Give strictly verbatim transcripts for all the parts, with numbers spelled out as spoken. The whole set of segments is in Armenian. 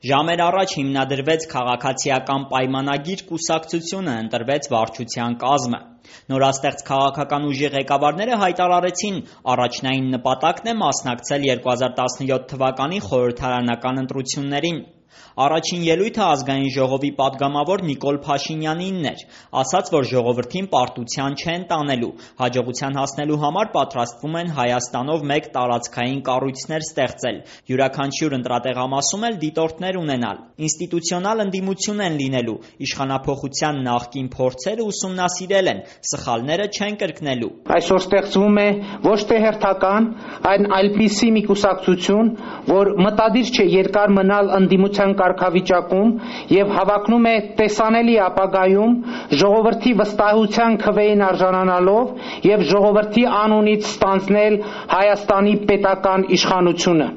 Ժամեր առաջ հիմնադրվեց քաղաքացիական պայմանագիր կուսակցությունը, ընտրվեց վարչության կազմը։ Նորաստեղծ քաղաքական ուժի ղեկավարները հայտարարեցին, առաջնային նպատակն է մասնակցել երկու հազար տասնյոթ թվականի խորհրդարանական ընտրություններին։ Առաջին ելույթը Ազգային ժողովի պատգամավոր Նիկոլ Փաշինյանինն էր, ասաց, որ ժողովրդին պարտության չեն տանելու, հաջողության հասնելու համար պատրաստվում են Հայաստանով մեկ տարածքային կառույցներ ստեղծել, յուրաքանչյուր ընտրատեղամասում էլ դիտորդներ ունենալ, ինստիտուցիոնալ ընդդիմություն են լինելու, իշխանափոխության նախկին փորձերը ուսումնասիրել են, սխալները չեն կրկնելու։ Այսօր ստեղծվում է ոչ թե հերթական, այլ այլպիսի մի կուսակցություն, որ մտադիր չէ երկար մնալ ընդդիմության կարգավիճակում եւ հավակնում է տեսանելի ապագայում ժողովրդի վստահության քվեին արժանանալով եւ ժողովրդի անունից ստանձնել Հայաստանի պետական իշխանությունը։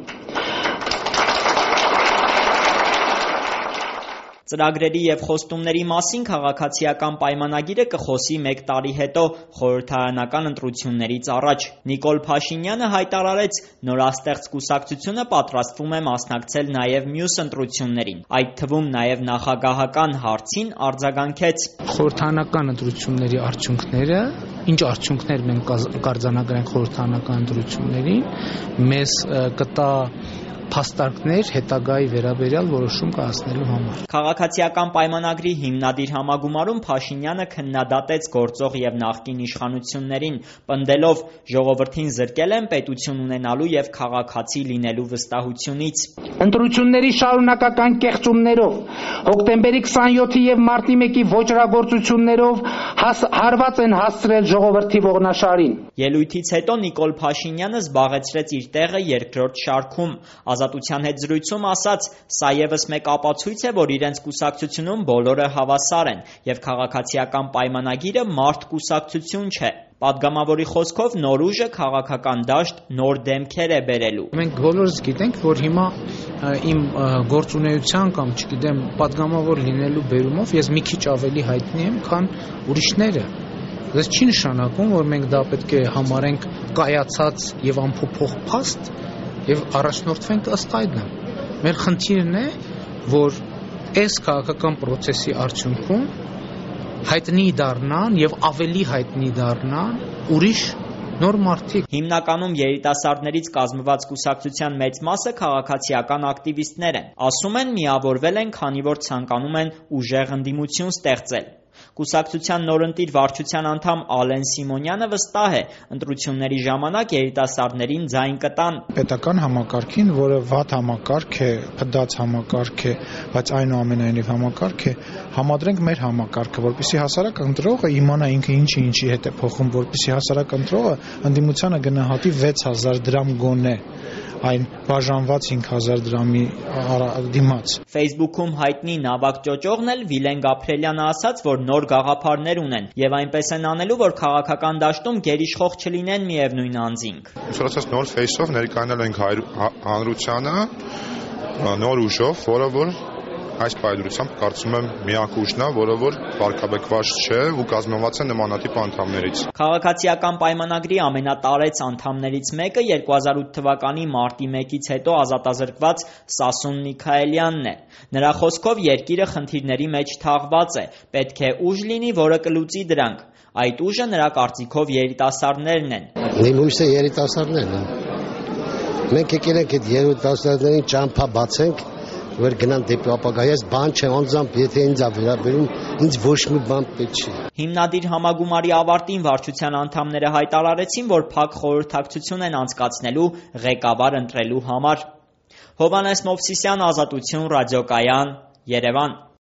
Ծրագրերի եւ խոստումների մասին քաղաքացիական պայմանագիրը կխոսի մեկ տարի հետո խորհրդարանական ընտրություններից առաջ։ Նիկոլ Փաշինյանը հայտարարեց, նորաստեղծ կուսակցությունը պատրաստվում է մասնակցել նաեւ մյուս ընտրություններին, այդ թվում նաեւ նախագահական հարցին արձագանքեց. Խորհրդարանական ընտրությունների արդյունքները, ինչ արդյունքներ մենք կարձանագրենք խորհրդարանական ընտրություններին, մեզ կտա փաստարկներ հետագայի վերաբերյալ որոշում կայացնելու համար։ Քաղաքացիական պայմանագրի հիմնադիր համագումարում Փաշինյանը քննադատեց գործող եւ նախկին իշխանություններին, պնդելով ժողովրդին զրկել են պետություն ունենալու եւ քաղաքացի լինելու վստահությունից։ Ընտրությունների շարունակական կեղծումներով, հոկտեմբերի քսանյոթի եւ մարտի մեկի ոճրագործություններով հարված են հասցրել ժողովրդի ողնաշարին։ Ելույթից հետո Նիկոլ Փաշինյանը զբաղեցրեց իր տեղը երկրորդ շարքում։ Ազատության հետ զրույցում ասաց, սա ևս մեկ ապացույց է, որ իրենց կուսակցությունում բոլորը հավասար են եւ քաղաքացիական պայմանագիրը մարդ կուսակցություն չէ։ Պատգամավորի խոսքով նոր ուժը քաղաքական դաշտ նոր դեմքեր է բերելու։ Մենք բոլորս գիտենք, որ հիմա իմ գործունեության կամ, չգիտեմ, պատգամավոր լինելու բերումով ես մի քիչ ավելի հայտնի եմ, քան ուրիշները։ Դա չի նշանակում, որ մենք դա պետք է համարենք կայացած եւ անփոփոխ փաստ եւ առաջնորդվենք ըստ այդմ։ Մեր խնդիրն է, որ այս քաղաքական process-ի արդյունքում հայտնի դառնան եւ ավելի հայտնի դառնան ուրիշ նոր մարդիկ։ Հիմնականում երիտասարդներից կազմված կուսակցության մեծ մասը քաղաքացիական ակտիվիստներ են։ Ասում են, միավորվել են, քանի որ ցանկանում են ուժեղ ընդդիմություն ստեղծել։ Կուսակցության նորընտիր վարչության անդամ Ալեն Սիմոնյանը վստահ է, ընտրությունների ժամանակ երիտասարդներին ձայն կտան։ Պետական համակարգին, որը վատ համակարգ է, փդած համակարգ է, բայց այնուամենայնիվ համակարգ է, համադրենք մեր համակարգը, որպեսզի հասարակ ընտրողը իմանա ինքը ինչի ինչի հետ է փոխում, որպեսզի հասարակ ընտրողը ընդդիմությանը գնահատի վեց հազար դրամ գոնե, այն բաժանված հինգ հազար դրամի դիմաց։ Facebook-ում հայտնի Նավակ Ճոճողն էլ Վիլեն Գաբրելյանը ասաց, որ նոր գաղափարներ ունեն եւ այնպես են անելու, որ քաղաքական դաշտում գերիշխող չլինեն միևնույն անձինք։ Ուսուցած նոր face-ով ներկայանալ ենք հանրությանը, նոր ուժով, որը որ այս պայմանությամբ կարծում եմ միակ ուժն է, որը որ վարկաբեկված չէ ու կազմված է նմանատիպ անդամներից։ Քաղաքացիական պայմանագրի ամենատարեց անդամներից մեկը երկու հազար ութ թվականի մարտի մեկից հետո ազատազրկված Սասուն Միքայելյանն է։ Նրա խոսքով երկիրը խնդիրների մեջ թաղված է, պետք է ուժ լինի, որը կլուծի դրանք։ Այդ ուժը նրա կարծիքով երիտասարդներն են։ Իմ ուժը երիտասարդներն են։ Մենք եկել ենք այդ երիտասարդներին ճամփա բացենք, որ գնան դեպի ապագա, ես բան չեմ անձամբ, եթե ինձ ա վերաբերում, ինձ ոչ մի բան պետք չի։ Հիմնադիր համագումարի ավարտին վարչության անդամները հայտարարեցին, որ փակ խորհրդակցություն են անցկացնելու ղեկավար ընտրելու համար։ Հովհաննես Մովսիսյան, Ազատություն, ռադիոկայան, Երևան։